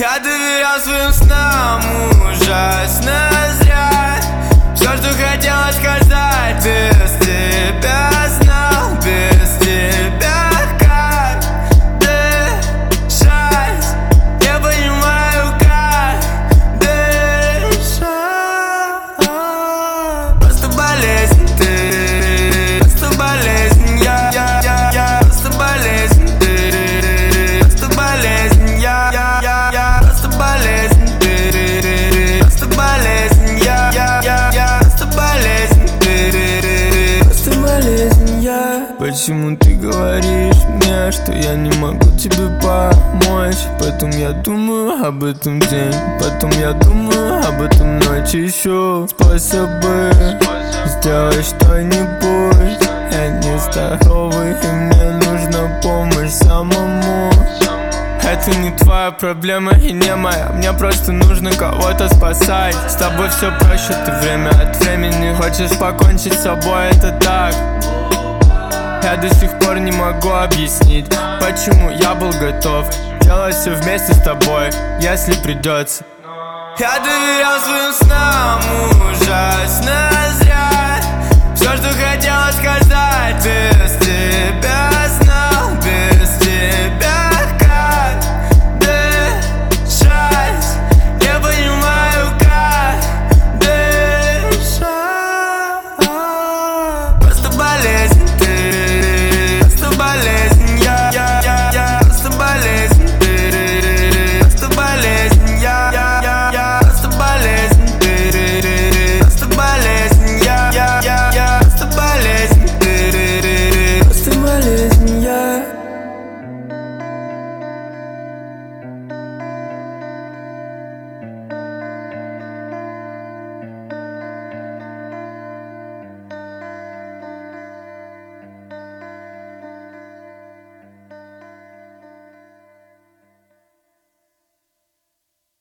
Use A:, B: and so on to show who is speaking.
A: Я доверял своим снам ужасно зря. Все, что хотела сказать, без тебя знал, без тебя как дышать. Я понимаю, как дышать. Просто болезнь ты, просто болезнь я, просто болезнь ты, просто болезнь я, просто болезнь ты, просто болезнь я, просто болезнь ты, просто болезнь я. Почему ты говоришь мне, что я не могу тебе помочь? Потом я думаю об этом день, потом я думаю об этом ночь. Ищу способы сделать что-нибудь. Я не здоровый, и мне нужна помощь самому. Это не твоя проблема и не моя. Мне просто нужно кого-то спасать. С тобой все проще, ты время от времени хочешь покончить с собой, это так. Я до сих пор не могу объяснить, почему я был готов делать все вместе с тобой, если придется. Я доверял своим снам ужасно зря. Все, что хотела сказать, ты